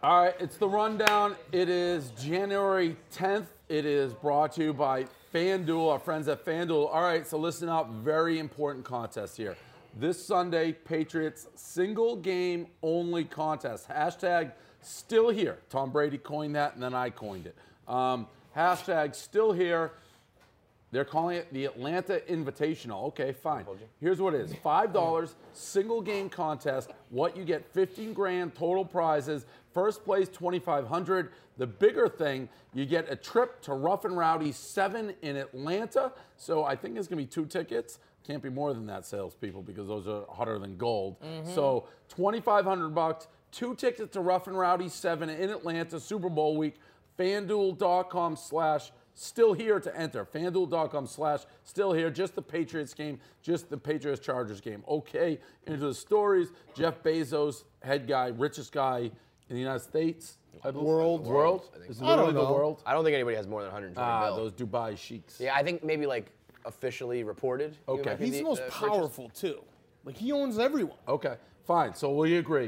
All right, it's the rundown. It is January 10th. It is brought to you by FanDuel, our friends at FanDuel. All right, so listen up. Very important contest here. This Sunday, Patriots single game only contest. Hashtag still here. Tom Brady coined that, and then I coined it. Hashtag still here. They're calling it the Atlanta Invitational. Okay, fine. Here's what it is. $5, single game contest. What you get, 15 grand total prizes. First place, $2,500. The bigger thing, you get a trip to Rough and Rowdy 7 in Atlanta. So I think it's going to be 2 tickets. Can't be more than that, salespeople, because those are hotter than gold. So $2,500, 2 tickets to Rough and Rowdy 7 in Atlanta, Super Bowl week. FanDuel.com/still here to enter. FanDuel.com/still here. Just the Patriots game, just the Patriots-Chargers game. Okay, into the stories. Jeff Bezos, head guy, richest guy in the United States. World. Is it literally the world? I don't think anybody has more than 120 mil. Those Dubai sheiks. Yeah, I think maybe like officially reported. Okay. He's the most powerful too. Like he owns everyone. Okay, fine. So we agree.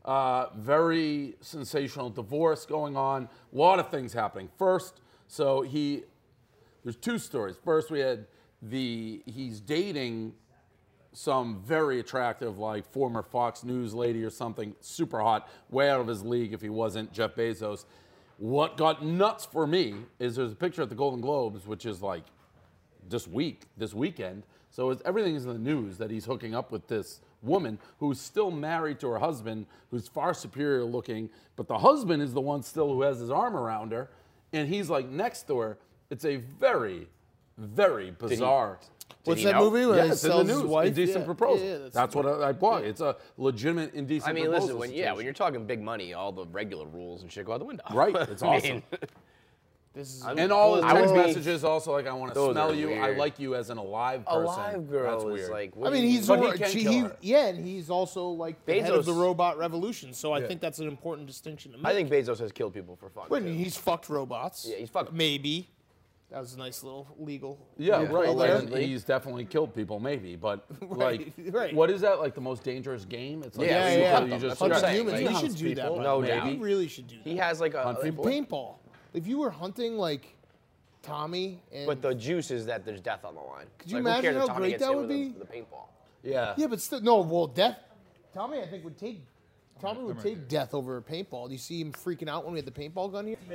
Very sensational divorce going on. A lot of things happening. First, so there's 2 stories. First, we had he's dating some very attractive, like former Fox News lady or something, super hot, way out of his league if he wasn't Jeff Bezos. What got nuts for me is there's a picture at the Golden Globes, which is like this weekend. So everything is in the news that he's hooking up with this woman who's still married to her husband, who's far superior looking, but the husband is the one still who has his arm around her, and he's like next to her. It's a very, very bizarre. What's that movie where he it's in the sells his news. wife? Indecent proposal. Yeah, that's what I bought. It's a legitimate indecent I mean, proposal. listen, when you're talking big money, all the regular rules and shit go out the window. Right, it's awesome. This is And all his I text would be- messages also like, I want to Those smell are you. I weird. like you as an alive A person. live girl That's is weird. like. I mean, he's But he over- can kill her. yeah, and he's also like the head of the Bezos- robot revolution. So I think that's an important distinction to make. I think Bezos has killed people for fun. When too. he's fucked robots. Yeah, he's fucked. Maybe. That was a nice little legal. Yeah, Yeah, right. allegedly. And he's definitely killed people, maybe. But like, right. what is that? Like the most dangerous game? It's like Yeah, super- yeah. You That's just what I'm Hunting saying, humans. like, We he should hunts do that. people. by No the way. doubt. We really should do that. He has like a. Hunt people? Paintball. If you were hunting like Tommy and But the juice is that there's death on the line. Could you Like, who imagine cares if how Tommy great gets that hit would with be? The paintball. Yeah. yeah, but still no. Well, death. Tommy, I think would take. Tommy would take death over a paintball. Do you see him freaking out when we had the paintball gun here?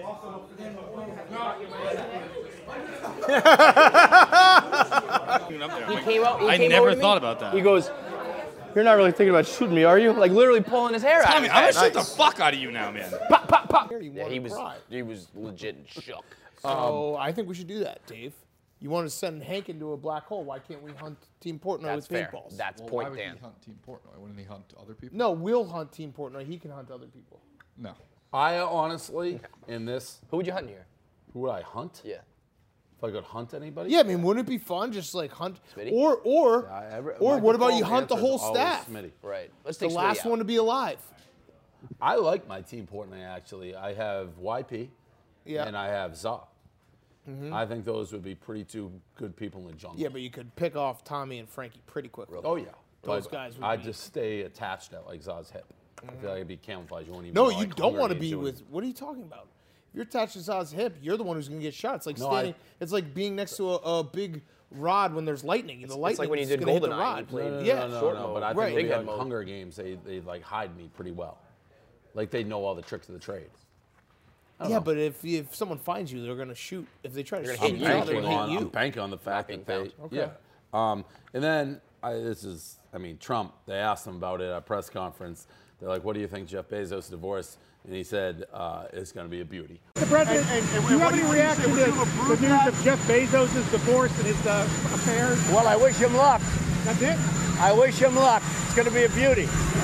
He came out. I never thought about that. He goes, "You're not really thinking about shooting me, are you?" Like literally pulling his hair out. I mean, I'm gonna shoot the fuck out of you now, man. Yeah, he was legit shook. So I think we should do that, Dave. You want to send Hank into a black hole? Why can't we hunt Team Portnoy That's with fair. paintballs? That's Why point would Dan. he hunt Team Portnoy? Wouldn't he hunt other people? No, we'll hunt Team Portnoy. He can hunt other people. No. I honestly, in this, Who would you hunt here? who would I hunt? Yeah. If I could hunt anybody? Yeah, I mean, wouldn't it be fun just like hunt? Smitty? Or My what about you default hunt the answer is whole always staff? Smitty. Right. Let's The take Smitty last out. one to be alive. I like my Team Portnoy, actually. I have YP Yeah. and I have Za. I think those would be pretty 2 good people in the jungle. Yeah, but you could pick off Tommy and Frankie pretty quickly. Oh, yeah. Those But guys would I'd be- just stay attached at like Za's hip. I feel like it'd be camouflage. You won't even No, know, you like, don't Hunger want to Games be doing- with. What are you talking about? If you're attached to Zaz's hip, you're the one who's going to get shot. It's like No, standing. It's like being next to a big rod when there's lightning. The lightning it's like when you is did gonna hit the GoldenEye, rod. you played- No, yeah, no, short no, mode. but I think Right. when Big we head had mode. Hunger Games, they like hide me pretty well. Like they know all the tricks of the trade. Yeah, but if someone finds you, they're going to shoot. If they try to shoot hit you, you. they're banking going to hit on, I'm you. banking on the fact being that they, found. yeah. And then Trump. They asked him about it at a press conference. They're like, "What do you think Jeff Bezos' divorce?" And he said, "It's going to be a beauty." Mr. President, do you have any reaction to the news of Jeff Bezos' divorce and his affairs? Well, I wish him luck. That's it? I wish him luck. It's going to be a beauty.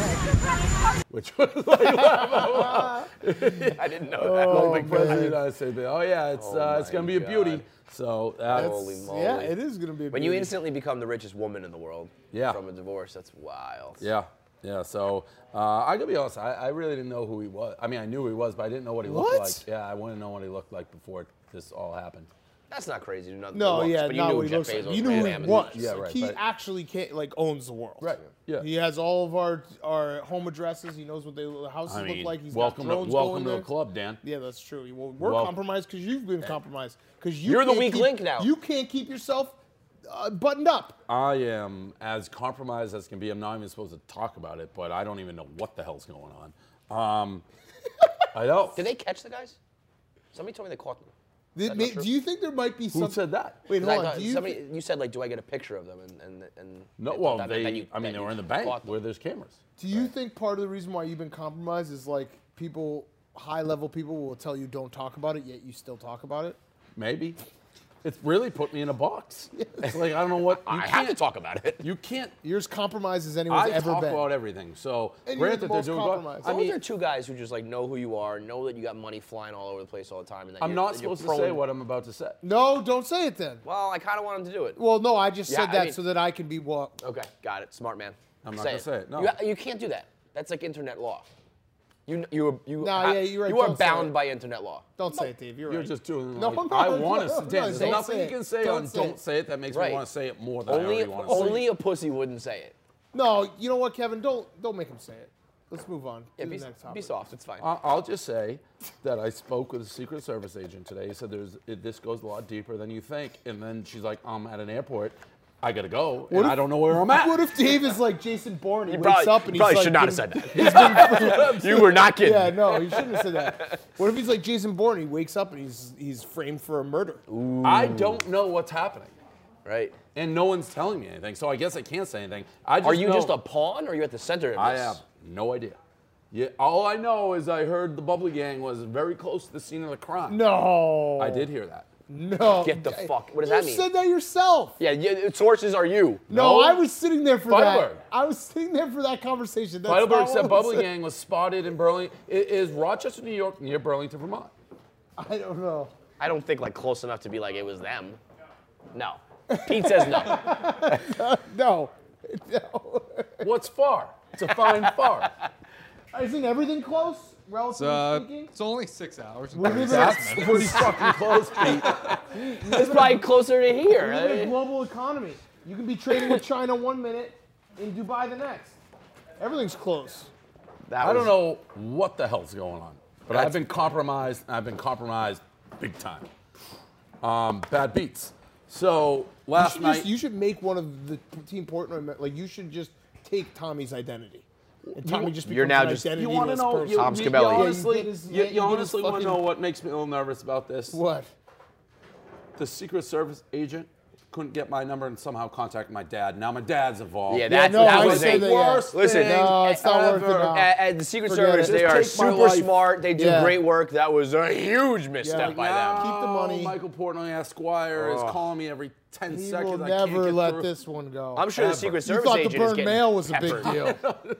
Which was like, I didn't know that. oh, big president. I said, "Oh yeah, it's Oh going to be a my beauty." God. So that's, Holy moly. Yeah, it is going to be. When you instantly become the richest woman in the world Yeah. from a divorce, that's wild. yeah. So I gotta be honest. I really didn't know who he was. I mean, I knew who he was, but I didn't know what he looked What? like. Yeah, I wanted to know what he looked like before this all happened. That's not crazy. To know the No, looks, yeah, but you not knew what he Jeff looks like. Bezos You knew ran who he Amazon. was. Yeah, Like, right, he but- actually owns the world. Right. Yeah. He has all of our home addresses. He knows what the houses I mean, look like. He's welcome got drones to going the there. club, Dan. Yeah, that's true. Well, we're Well- compromised because you've been compromised. Because You're the weak link now. You can't keep yourself buttoned up. I am as compromised as can be. I'm not even supposed to talk about it, but I don't even know what the hell's going on. I know. Did they catch the guys? Somebody told me they caught them. Do you think there might be some? Who said that? Wait, I hold on. thought Do you somebody, you said, like, do I get a picture of them? And No, they well, thought that meant that they were in the you bank caught them. where there's cameras. Do you think part of the reason why you've been compromised is like people, high-level people will tell you don't talk about it, yet you still talk about it? Maybe. It's really put me in a box. It's like, I don't know what. I have to talk about it. You can't. You're as compromised as anyone's I ever talk been. about everything. So, And you're granted, the they're most doing compromised. good. I Those mean, are two guys who just like know who you are, know that you got money flying all over the place all the time. And that I'm you're, not that you're supposed to prone- say what I'm about to say. No, don't say it then. Well, I kind of want him to do it. Well, no, I just Yeah, said I that mean- so that I can be what. Okay, got it. Smart man. I'm not gonna say it, no. You can't do that. That's like internet law. You Nah, yeah, you're right, You are don't say bound it. by internet law. Don't say it, Dave. You're You're right. just doing. No, like, I'm I not. want to. No, Dan, no, there's don't nothing say you it. can say Don't on say "Don't it. say it" that makes Right. me want to say it more than I already want to say. Only a pussy wouldn't say it. No, you know what, Kevin? Don't make him say it. Let's move on. Yeah, to be, the next be topic. soft. It's fine. I'll just say that I spoke with a Secret Service agent today. He said this goes a lot deeper than you think. And then she's like, I'm at an airport. I gotta go, and I don't know where I'm at. What if Dave is like Jason Bourne? He You wakes probably, up and you probably he's should like, not have said that. You were not kidding. Yeah, no, he shouldn't have said that. What if he's like Jason Bourne? He wakes up and he's framed for a murder. I don't know what's happening, Right. and no one's telling me anything. So I guess I can't say anything. I just Are you know just a pawn, or are you at the center of this? I have no idea. Yeah, all I know is I heard the Bubbly Gang was very close to the scene of the crime. No. I did hear that. No. Get the fuck. What does You that mean? said that yourself. Yeah, sources are you. No, I was sitting there for Feidelberg. that. I was sitting there for that conversation. That's Heidelberg not said what Bubbly was Gang was spotted in Burlington. Is Rochester, New York, near Burlington, Vermont? I don't know. I don't think like close enough to be like it was them. No. Pete says no. No. No. What's far? It's a fine far. Isn't everything close, relatively speaking? It's only 6 hours. And We're 36 living- That's minutes. pretty fucking close, Pete. It's probably closer to We here. live in a global economy. You can be trading with China 1 minute, in Dubai the next. Everything's close. I don't know what the hell's going on, but I've been compromised. I've been compromised big time. Bad beats. So last night, You should make one of the Team Portnoy. Like you should just take Tommy's identity. And Tommy just You're becomes now an just- identity you want to know? person. You, Tom you, Scabelli. you Yeah, honestly, you get his- you, you you get his honestly want to fucking- know what makes me a little nervous about this? What? The Secret Service agent couldn't get my number and somehow contacted my dad. Now my dad's involved. Yeah, that I was said the that, yeah. worst Listen, thing No, it's not worth it ever. now. At the Secret Forget Service, it. they Just are take my super life. smart. They do Yeah. great work. That was a huge misstep by them. Keep the money. Michael Portnoy Esquire is calling me every 10 He seconds. will I can't never get let through. this one go. I'm sure the Ever. Secret You Service thought the agent is burn getting mail was a big peppered. deal.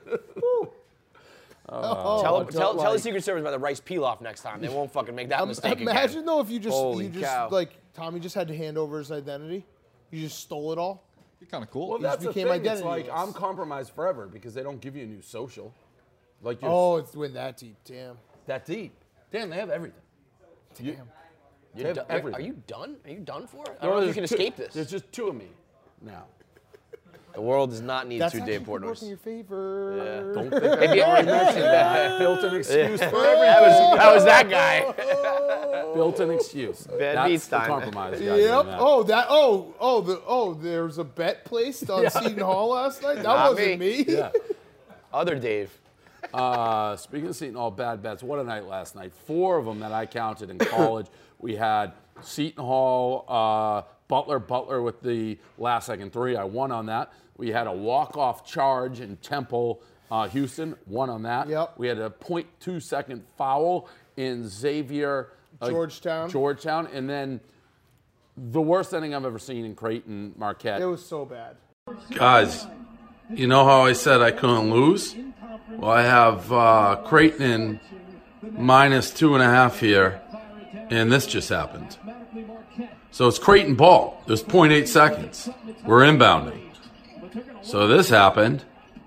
Tell the Secret Service about the rice pilaf next time. They won't fucking make that mistake Imagine again. though if you just Holy cow. like Tommy just had to hand over his identity. You just stole it all. Be kind of cool. Well, that's the became thing. It's identity like less. I'm compromised forever because they don't give you a new social. Like you're Oh, it's went that deep. Damn. that deep. Damn, they have everything. Damn. They have everything. Are you done? Are you done for? I don't know if you can escape this. There's just two of me now. The world does not need That's two actually Dave could work in Portnoys. your favor. Yeah. Don't think I Maybe already mentioned that. I built an excuse for everything. That was that guy. Built an excuse. That's beats the time. compromise, guys. Yep. in that. There's a bet placed on Seton Hall last night. That Not wasn't me. Yeah. Other Dave. Speaking of Seton Hall bad bets, what a night last night. 4 of them that I counted in college. We had Seton Hall, Butler with the last second 3. I won on that. We had a walk-off charge in Temple, Houston. Won on that. Yep. We had a 0.2 second foul in Xavier, Georgetown. And then the worst ending I've ever seen in Creighton, Marquette. It was so bad. Guys, you know how I said I couldn't lose? Well, I have Creighton minus 2.5 here, and this just happened. So it's Creighton ball. There's 0.8 seconds. We're inbounding. So this happened.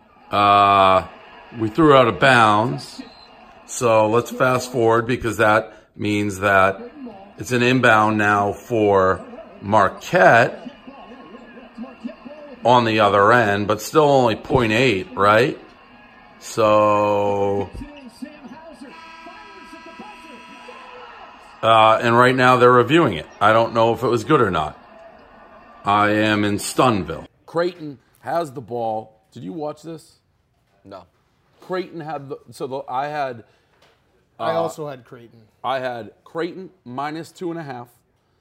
We threw out of bounds. So let's fast forward because that means that It's an inbound now for Marquette on the other end, but still only 0.8, right? So, and right now they're reviewing it. I don't know if it was good or not. I am in Stunville. Creighton has the ball. Did you watch this? No. Creighton had I also had Creighton. I had Creighton minus 2.5.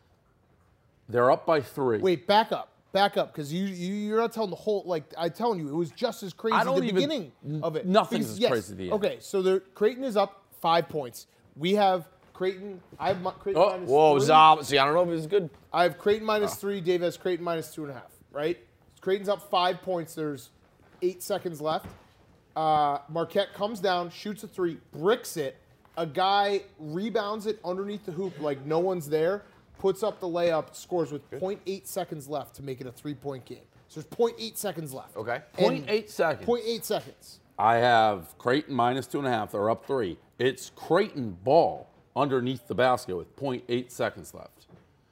They're up by 3. Wait, back up, because you're not telling the whole. Like I'm telling you, it was just as crazy at the beginning of it. Nothing's as crazy at the end. Okay, so Creighton is up 5 points. We have Creighton. I have Creighton minus Whoa, 3. Zob. See, I don't know if it's good. I have Creighton minus 3. Dave has Creighton minus 2.5. Right? Creighton's up 5 points. There's 8 seconds left. Marquette comes down, shoots a 3, bricks it. A guy rebounds it underneath the hoop like no one's there, puts up the layup, scores with 0.8 seconds left to make it a 3-point game. So there's 0.8 seconds left. Okay. 0.8 seconds. 0.8 seconds. I have Creighton minus 2.5. They're up 3. It's Creighton ball underneath the basket with 0.8 seconds left.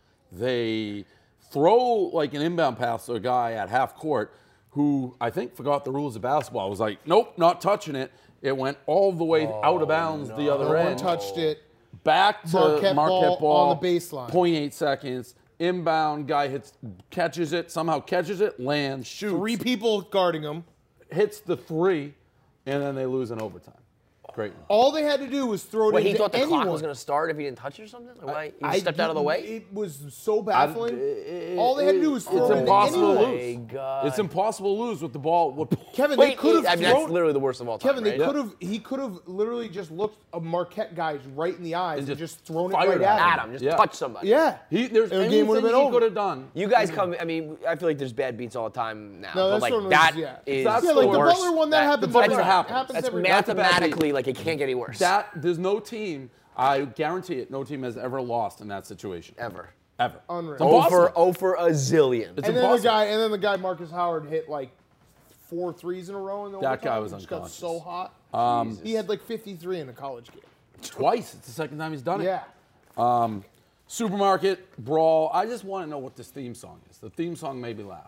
They throw like an inbound pass to a guy at half court who I think forgot the rules of basketball. Was like, nope, not touching it. It went all the way out of bounds the other No one end. touched it. Back to Marquette Marquette ball ball on the baseline. 0.8 seconds. Inbound guy catches it, lands, shoots. 3 people guarding him. Hits the 3, and then they lose in overtime. Great. All they had to do was throw it Wait, into he thought the anyone. clock was going to start if he didn't touch it or something? Like, he stepped out of the way? It was so baffling. All they had to do was throw it into impossible to anyone. lose. God. It's impossible to lose with the ball. Kevin, Wait, they could have I mean, thrown. that's literally the worst of all time, Kevin, right? he could have literally just looked a Marquette guy right in the eyes and just thrown it fired right at him. Adam, just touch somebody. Yeah. There's And the game would have anything been he over. could have done. You guys come, I mean, I feel like there's bad beats all the time now. No, but that's like, sort of that yeah. is That's Yeah, like the worst. Butler one, that happens the every Butler time. happens. Happens That's every mathematically, like, it can't get any worse. There's no team, I guarantee it, no team has ever lost in that situation. Ever. Ever. Unreal. It's impossible. Over a zillion. It's And impossible. then the guy Marcus Howard hit like 4 threes in a row in the That guy overtime. was He just got unconscious. so hot. He had like 53 in a college game. Twice. It's the second time he's done it. Yeah. Supermarket brawl. I just want to know what this theme song is. The theme song made me laugh.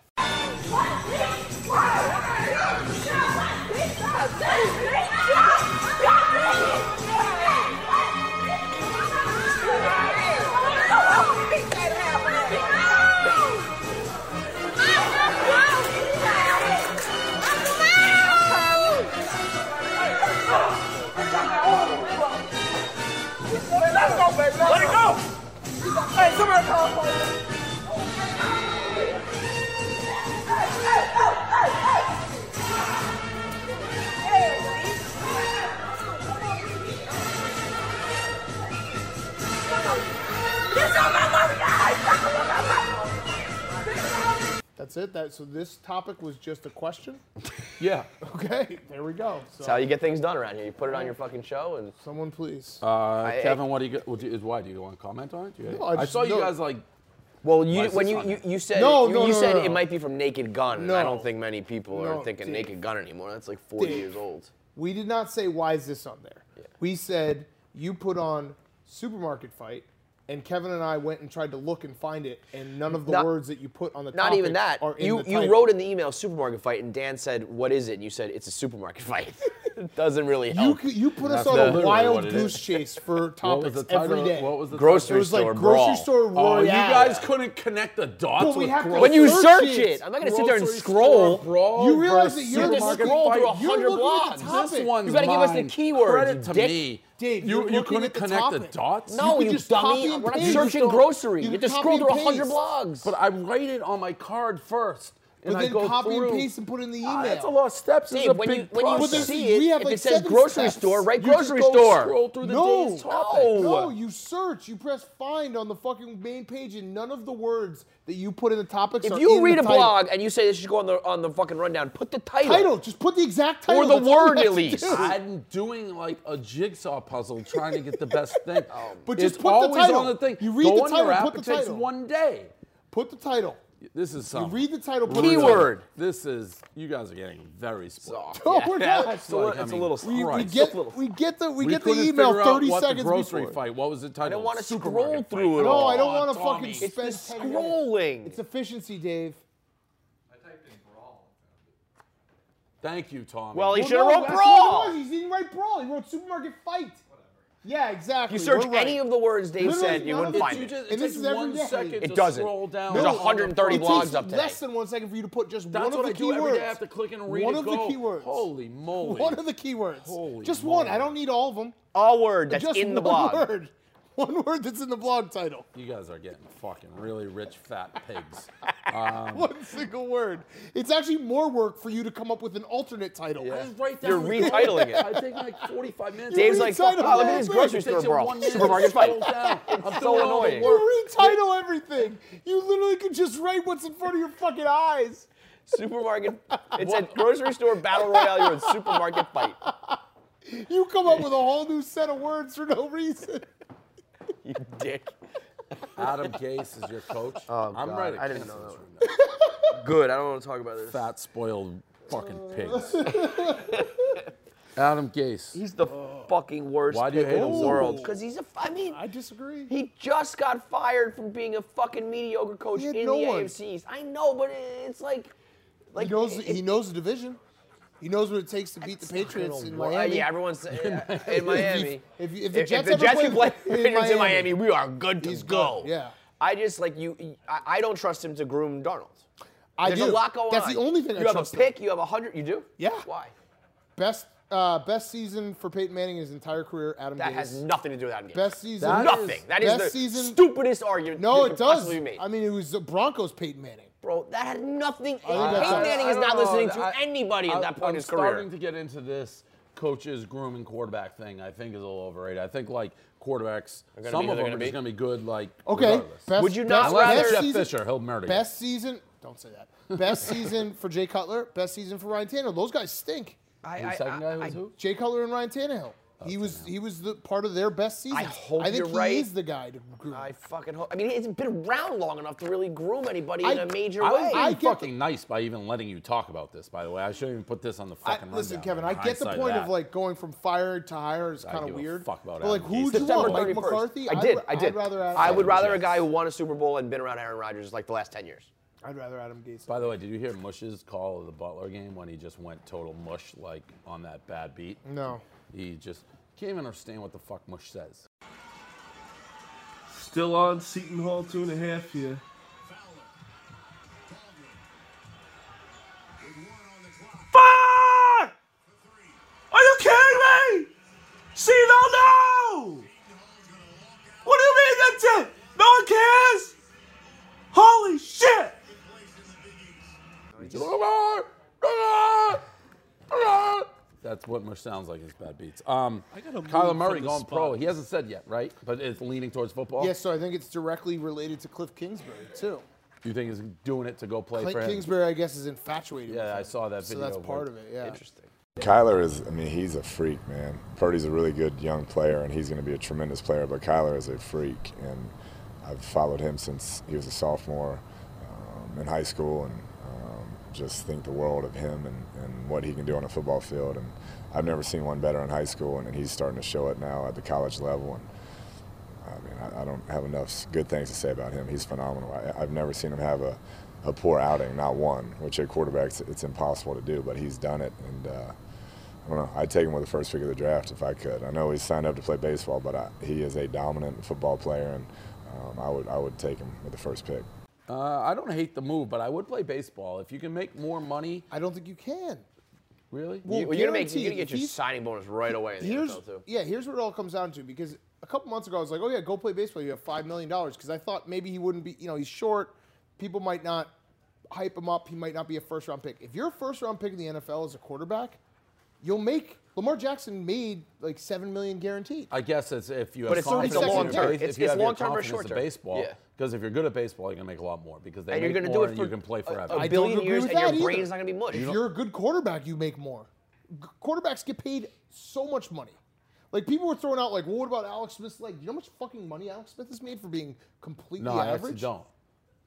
Let it go! Hey, somebody call police! That's it. So this topic was just a question. Yeah. Okay, there we go. So That's how you get things done around here. You put it on your fucking show and someone please. Kevin, what do you why do you want to comment on it? No, I saw you no. guys like. well, Why is when this you, on you, there? you said No, you, no, you no, said no. it might be from Naked Gun. and I No. don't think many people are No, thinking Dave. Naked Gun anymore. That's like 40 Dave. years old. We did not say why is this on there. Yeah. We said you put on Supermarket Fight, and Kevin and I went and tried to look and find it, and none of the Not- words that you put on the Not topic even that. are in You the title. you wrote in the email supermarket fight, and Dan said, "What is it?" And you said, "It's a supermarket fight." It doesn't really help. You put us That's on literally a wild what it goose is. chase for What was topics the title? every day. What was the Grocery It was like store grocery brawl. store Oh, royale. you guys couldn't connect the dots But we with have to- grocery When you Search search it. it, I'm not gonna sit there and Grocery scroll. store brawl You realize versus that you're You just supermarket scroll through fight. 100 You're looking at blogs. the topic. This one's You gotta give us the mine. keywords, Credit to dick. me. Dave, you're you looking couldn't at the connect the topic. dots? No, could you just dummy. copy and We're not paste. searching You grocery. can You just copy scroll and through 100 paste. blogs. But I write it on my card first. And But I then go copy through. and paste and put in the email. That's a lot of steps. It's a Dave, when big you process. see We it, have if like it says 7 grocery steps. store, write You just grocery go store. Scroll through the No, day's topic. no, you search. You press find on the fucking main page, and none of the words that you put in the topics are If you in read the a title. blog and you say this should go on the fucking rundown, put the Title, just put the exact title. Or the That's all you word have at to least. do. I'm doing like a jigsaw puzzle trying to get the best thing. But just it's put the always title. on the thing. You read Go the on title, your app, put the it takes title. one day. Put the title. This is You something. read the title. put it Keyword. This is, you guys are getting very spoiled. No, we're not. It's a little. We get the We couldn't email figure 30 out what seconds the grocery before. fight. What was the title? I don't want to Supermarket scroll through it No, all. I don't want to Tommy. fucking It's the spend 10 minutes. scrolling. It's efficiency, Dave. Thank you, Tommy. Well, he Well, should have no, wrote that's what it brawl. was. He didn't write brawl. He wrote supermarket fight. Yeah, exactly. You search We're right. any of the words Dave Literally, said, you none wouldn't of find it. it. Just, And this takes is every 1 day. second It to doesn't. scroll down. There's on the 130 front. blogs It up takes today. less than 1 second for you to put just That's one what of I the do every day. I keywords. have to click and read One it. of the go. keywords. Holy moly. One of the keywords. Holy just moly. one. I don't need all of them. A word that's Just in the one blog. word. One word that's in the blog title. You guys are getting fucking really rich, fat pigs. One single word. It's actually more work for you to come up with an alternate title. I just write down You're the retitling it. I take like 45 minutes. Dave's You like, retitle oh, look at the this whole grocery thing. store Takes you brawl. 1 minute Supermarket to fight. scroll down. I'm so doing all the annoying. work. You retitle everything. You literally could just write what's in front of your fucking eyes. Supermarket. It said grocery store battle royale. You're in supermarket fight. You come up with a whole new set of words for no reason. You dick. Adam Gase is your coach. Oh, I'm God. ready. I didn't cancel know this that room now. Good. I don't want to talk about this. Fat, spoiled fucking pigs. Adam Gase. He's the fucking worst Why do you pick hate in the him so world. much? Because he's a. I mean, I disagree. he just got fired from being a fucking mediocre coach He in had the no one. AFC East. I know, but it's like He knows the division. He knows what it takes to beat the Patriots in Miami. Yeah, everyone's in Miami. If the If Jets the ever Jets play can play the Patriots in Miami, we are good to He's go. good, yeah. I just like you. I don't trust him to groom Darnold. I There's do. a lot going That's on. the only thing you I have trust a pick. You have 100. You do? Yeah. Why? Best season for Peyton Manning in his entire career. Adam That Gase. has nothing to do with Adam Gase. Best season. Nothing. That is best the season. stupidest argument. No, you it could does. possibly make. I mean, it was the Broncos Peyton Manning. Bro, that had nothing. Peyton that's- Manning is I not don't know. listening to anybody at that point in his career. I'm starting to get into this coaches grooming quarterback thing. I think is a little overrated. I think like quarterbacks, gonna some be who of they're them are gonna just be. going to be good. Like Okay. regardless. Best, Would you not best, rather- best Jeff season, Fisher, he'll murder you. Best season. Don't say that. Best season for Jay Cutler. Best season for Ryan Tannehill. Those guys stink. The second guy was who? Jay Cutler and Ryan Tannehill. He was the part of their best season. I hope think you're he right. is the guy to groom. I fucking hope. I mean, it's been around long enough to really groom anybody in a major I was way. being I get fucking nice by even letting you talk about this. By the way, I shouldn't even put this on the fucking. Listen, rundown. Kevin, I get the Hindsight point of that. like going from fire to hire is I kind of give a weird. fuck about But like, Adam who Gase. would you September want? Mike 31st. McCarthy? I did. I'd rather Adam I would Gase. rather a guy who won a Super Bowl and been around Aaron Rodgers like the last 10 years. I'd rather Adam Gase. By the way, did you hear Mush's call of the Butler game when he just went total mush like on that bad beat? No. He just can't even understand what the fuck Mush says. Still on Seton Hall 2.5 here. Fuck! Are you kidding me? Seton no! What do you mean that's it? No one cares? Holy shit! That's what Mush sounds like. His bad beats. Kyler Murray going pro. He hasn't said yet, right? But it's leaning towards football. Yes, so I think it's directly related to Cliff Kingsbury too. You think he's doing it to go play for Cliff him? Kingsbury, I guess, is infatuated. with Yeah, him. I saw that video. So that's part of it. Yeah. Interesting. Kyler is, I mean, he's a freak, man. Purdy's a really good young player, and he's going to be a tremendous player, but Kyler is a freak, and I've followed him since he was a sophomore in high school, and just think the world of him and what he can do on a football field. And I've never seen one better in high school, and he's starting to show it now at the college level. And I mean, I don't have enough good things to say about him. He's phenomenal. I've never seen him have a poor outing, not one, which at quarterbacks it's impossible to do, but he's done it. And I don't know, I'd take him with the first pick of the draft if I could. I know he's signed up to play baseball, but he is a dominant football player, and I would take him with the first pick. I don't hate the move, but I would play baseball. If you can make more money. I don't think you can. Really? Well, You're going to guaranteed, get your he's- signing bonus right away in the NFL, too. Yeah, here's what it all comes down to. Because a couple months ago, I was like, oh, yeah, go play baseball. You have $5 million. Because I thought maybe he wouldn't be, he's short. People might not hype him up. He might not be a first-round pick. If you're a first-round pick in the NFL as a quarterback, you'll make – Lamar Jackson made like $7 million guaranteed. I guess it's if you have But it's confidence long in term. your It's if you have your long term or confidence short in term. baseball. Yeah. Because if you're good at baseball, you're gonna make a lot more because they And you're make going to more do it and for you can play forever. a I billion don't agree years, with and your that brain either. is not going to be mush. If you're a good quarterback, you make more. Quarterbacks get paid so much money. Like, people were throwing out, like, well, what about Alex Smith's leg? Do you know how much fucking money Alex Smith has made for being completely No, I average? actually don't.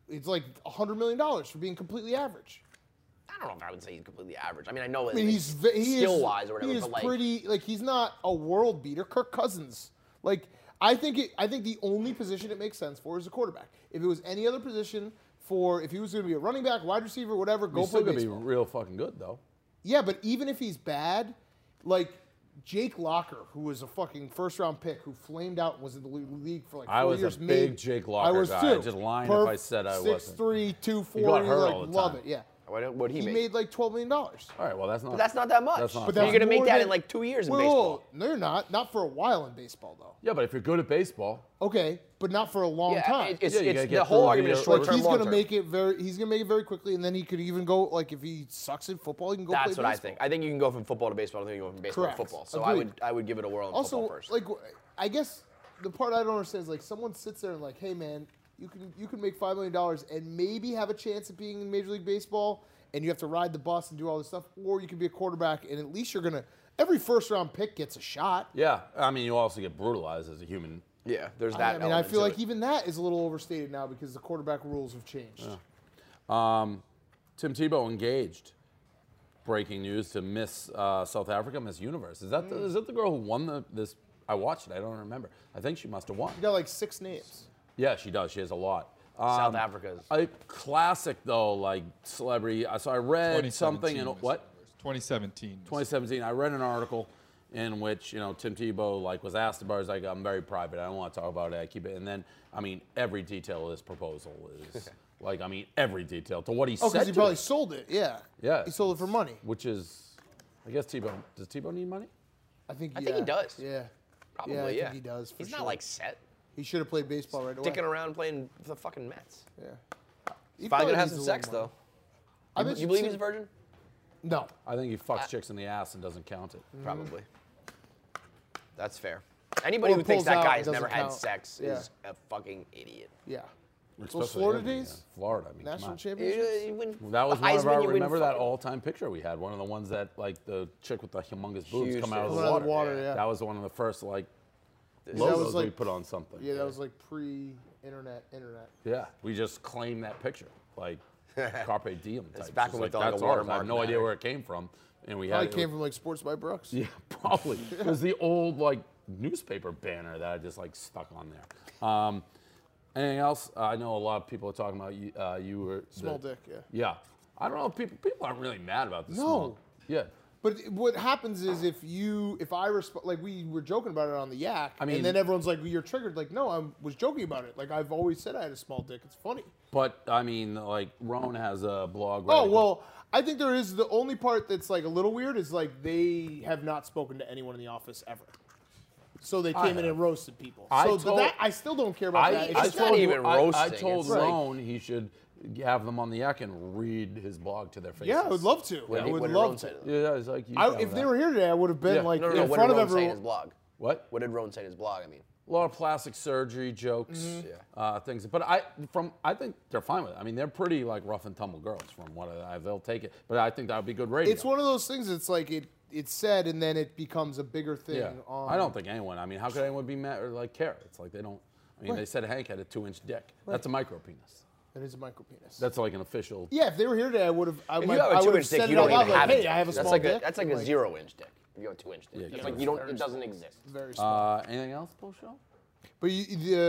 it's like $100 million for being completely average. I don't know if I would say he's completely average. I mean, I know I mean, he skill-wise or whatever, he is but like, pretty. Like he's not a world beater. Kirk Cousins. Like I think the only position it makes sense for is a quarterback. If it was any other position if he was going to be a running back, wide receiver, whatever, go He's play still gonna be baseball. real fucking good though. Yeah, but even if he's bad, like Jake Locker, who was a fucking first-round pick, who flamed out and was in the league for like 4 I was years. a big Jake Locker I was guy. too. I'd just lying if I said I wasn't. 6'3", 240. He got hurt like, all the love time. it. Yeah. what he He made? made like $12 million. All right, well that's not. But that's not that much. That's not But fun. You're gonna make more that than- in like 2 years in Whoa, baseball. no, you're not. Not for a while in baseball, though. Yeah, but if you're good at baseball, Okay, but not for a long Yeah, time. it's Yeah, you gotta the get whole through argument is your- short Like term, he's long gonna term. make it very quickly, and then he could even go like if he sucks at football, he can go play That's what baseball. I think. I think you can go from football to baseball. I think you can go from baseball Correct. to football. So Agreed. I would give it a whirl in Also, football first. like I guess the part I don't understand is like someone sits there and like, hey man, you can make $5 million and maybe have a chance at being in Major League Baseball, and you have to ride the bus and do all this stuff, or you can be a quarterback and at least you're gonna every first-round pick gets a shot. yeah. I mean, you also get brutalized as a human. yeah, there's I that. mean, I element feel to like it. even that is a little overstated now because the quarterback rules have changed. Tim Tebow engaged. Breaking news to Miss South Africa, Miss Universe. Is that the girl who won this? I watched it. I don't remember. I think she must have won. You got like 6 names. Yeah, she does. She has a lot. South Africa's. A classic though, like celebrity. So I read something in 2017 was what? 2017. 2017. I read an article in which Tim Tebow like was asked about. He's like, I'm very private. I don't want to talk about it. I keep it. And then I mean, every detail of this proposal is like, I mean, every detail to what he Oh, said. because he to probably it, sold it. Yeah. Yeah. He sold it for money. which is, I guess Tebow. Does Tebow need money? I think I think he does. Yeah. Probably, I yeah. think he does. For He's sure. not like set, He should have played baseball right away. dicking around playing for the fucking Mets. Yeah. He's probably gonna have needs some a sex little though. I You, bet you believe Tim- he's a virgin? No. I think he fucks chicks in the ass and doesn't count it. Probably. That's fair. Anybody Or who thinks pulls that out guy's and never doesn't had count. sex Yeah. is a fucking idiot. Yeah. Especially Those Florida him, days? yeah. Florida. I mean, come National on. championships? You win That was the one of Heisman, our. you win Remember that fucking- all-time picture we had? One of the ones that like the chick with the humongous boobs Huge come out of tits. the Coming out of water. the water, yeah. That was one of the first like That logos was we like put on something. Yeah, that was like pre-internet. Yeah, we just claimed that picture, like Carpe Diem. It's Type. back Just when we like, thought, like, that's a ours. I watermark have no idea mattered. where it came from, and we Probably had came from like Sports by Brooks. Yeah, probably. It was the old like newspaper banner that I just like stuck on there. Anything else? I know a lot of people are talking about you were Small dick, yeah. Yeah, I don't know. People aren't really mad about this. No. Small. Yeah. But what happens is if I respond, like we were joking about it on the Yak, I mean- and then everyone's like, "You're triggered." Like, no, I was joking about it. Like I've always said I had a small dick. It's funny. But I mean, like Roan has a blog. Oh ready. well, I think there is the only part that's like a little weird is like they have not spoken to anyone in the office ever. So they came in have. and roasted people. I So told- that I still don't care about that. It's I just not funny. even I roasting, told it's like- Roan he should have them on the Yak and read his blog to their faces. Yeah, I would love to. What I did- would what did love Roan say to. to them? Yeah, it's like you I, found if they that. were here today, I would have been Yeah. like No, in what front did of Roan say in everyone. his blog? What? What did Roan say in his blog? I mean, A lot of plastic surgery jokes, Mm-hmm. things. But I think they're fine with it. I mean, they're pretty like rough and tumble girls from what they'll take it. But I think that would be good radio. It's one of those things. It's like it's said, and then it becomes a bigger thing. Yeah. On, I don't think anyone. I mean, how could anyone be mad or like care? It's like they don't. I mean, they said Hank had a 2-inch dick. That's a micro penis. That is a micro penis. That's like an official. Yeah, if they were here today, I would have. I if might, you have I a would have 2-inch dick, said you it out don't loud, even like, have hey, a dick. I have a That's small like dick. that's like a Like, 0-inch dick. If you have a 2-inch dick, it's you like got you don't. It doesn't exist. Very small. Anything else, Paul Show? But no.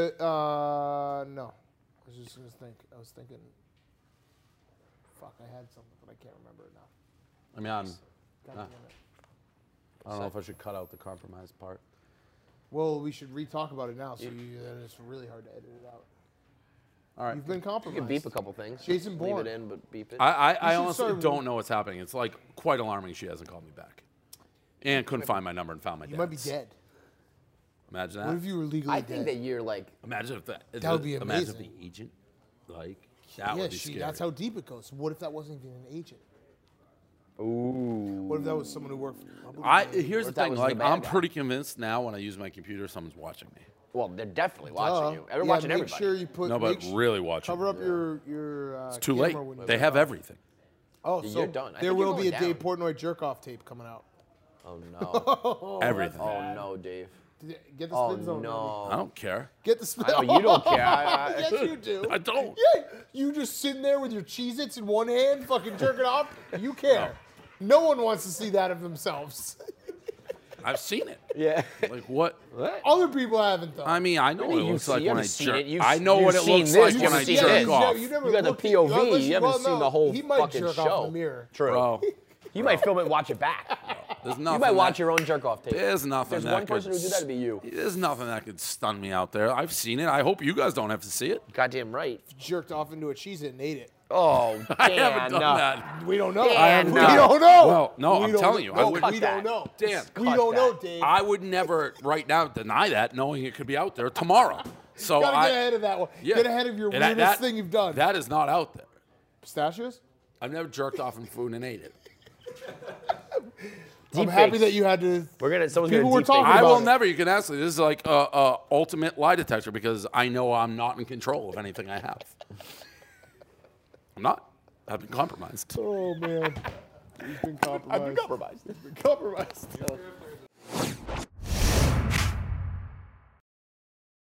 I was thinking. Fuck, I had something, but I can't remember it now. I mean, God damn it. I don't know if I should cut out the compromise part. Well, we should re-talk about it now, so then it's really hard to edit it out. All right. You've been You compromised. can beep a couple things. Jason Leave Bourne. it in, but beep it. I should honestly start- don't know what's happening. It's like quite alarming. She hasn't called me back, and couldn't find my number and found my dad's. You might be dead. Imagine that. What if you were legally I dead? think that you're like. Imagine if that. That would be Imagine if amazing. the agent, like that yeah, would be scary. that's how deep it goes. What if that wasn't even an agent? Ooh. What if that was someone who worked for the company? Here's the if that thing. was the Like, bad I'm guy? pretty convinced now when I use my computer, someone's watching me. Well, they're definitely watching you. They're Yeah, watching make everybody. sure you put. No, but really watching. Cover up your. It's too late. They have everything. Oh, Yeah, so you're done. I there think you're will be a going Dave down. Portnoy jerk off tape coming out. Oh no. Everything. Oh no, Dave. Get the Oh spin zone. no. I don't care. Get the spin. I know you don't care. Yes, you do. I don't. Yeah, you just sitting there with your Cheez-Its in one hand, fucking jerking off. You care. No one wants to see that of themselves. I've seen it. Yeah. Like what? Other people haven't though. I mean, I know what it looks like when I seen jerk. it. You've- I know you've what it seen looks this. like You've when I seen jerk this. off. You never You got the looked at- POV. unless You haven't well, seen no, the whole he might fucking jerk show. off in the mirror. True. Bro, You might film it and watch it back. there's You nothing. might watch that- your own jerk off tape. There's nothing. There's that one person could who did that, it'd be you. There's nothing that could stun me out there. I've seen it. I hope you guys don't have to see it. Goddamn right. Jerked off into a Cheez-It and ate it. Oh, I Dan, haven't done that. We don't know. Dan, we no. don't know. Well, no, We I'm don't telling you, I know. would- We Cut don't that. know. Dan, We Cut don't know, that. Dave. I would never right now deny that, knowing it could be out there tomorrow. So Gotta I get ahead of that one. yeah. Get ahead of your And weirdest thing you've done. That is not out there. Pistachios? I've never jerked off in food and ate it. I'm Deep happy fakes. that you had to. Someone's People gonna were deep talking fake I about will it. never. You can ask me. This is like a ultimate lie detector because I know I'm not in control of anything I have. I'm not. I've been compromised. Oh man, he's been compromised. I've been compromised. He's been compromised.